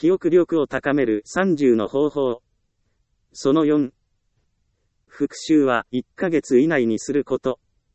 記憶力を高める30の方法。その4。復習は1ヶ月以内にすること。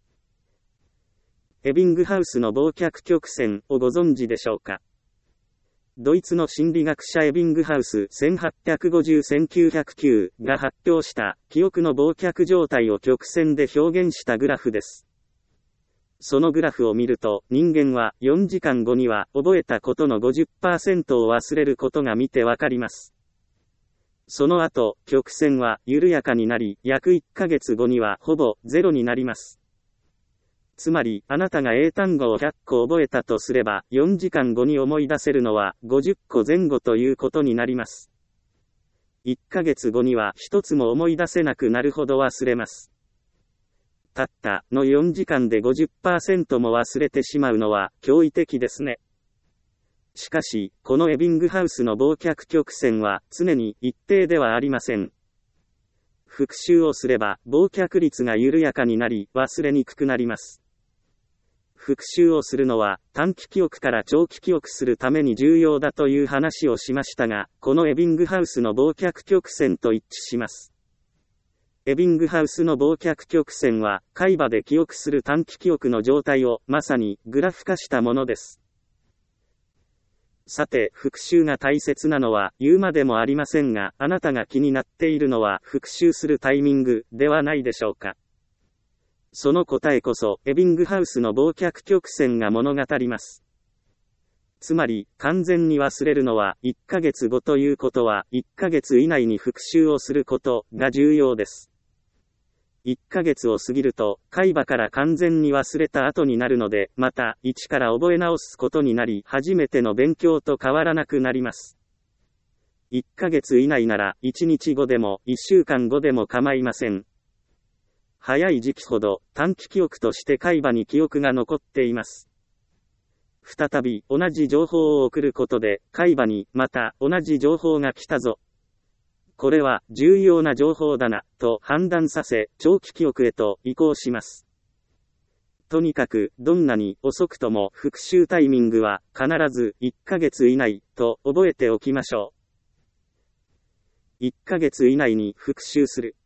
エビングハウスの忘却曲線をご存知でしょうか。ドイツの心理学者エビングハウス 1850-1909 が発表した記憶の忘却状態を曲線で表現したグラフです。そのグラフを見ると、人間は4時間後には覚えたことの 50% を忘れることが見てわかります。その後、曲線は緩やかになり、約1ヶ月後にはほぼゼロになります。つまり、あなたが英単語を100個覚えたとすれば、4時間後に思い出せるのは50個前後ということになります。1ヶ月後には一つも思い出せなくなるほど忘れます。たったの4時間で 50% も忘れてしまうのは驚異的ですね。しかし、このエビングハウスの忘却曲線は常に一定ではありません。復習をすれば、忘却率が緩やかになり、忘れにくくなります。復習をするのは、短期記憶から長期記憶するために重要だという話をしましたが、このエビングハウスの忘却曲線と一致します。エビングハウスの忘却曲線は、海馬で記憶する短期記憶の状態を、まさに、グラフ化したものです。さて、復習が大切なのは言うまでもありませんが、あなたが気になっているのは復習するタイミングではないでしょうか。その答えこそ、エビングハウスの忘却曲線が物語ります。つまり、完全に忘れるのは1ヶ月後ということは、1ヶ月以内に復習をすることが重要です。1ヶ月を過ぎると、海馬から完全に忘れた後になるので、また、一から覚え直すことになり、初めての勉強と変わらなくなります。1ヶ月以内なら、1日後でも、1週間後でも構いません。早い時期ほど、短期記憶として海馬に記憶が残っています。再び、同じ情報を送ることで、海馬に、また、同じ情報が来たぞ。これは重要な情報だな、と判断させ、長期記憶へと移行します。とにかく、どんなに遅くとも復習タイミングは必ず1ヶ月以内と覚えておきましょう。1ヶ月以内に復習する。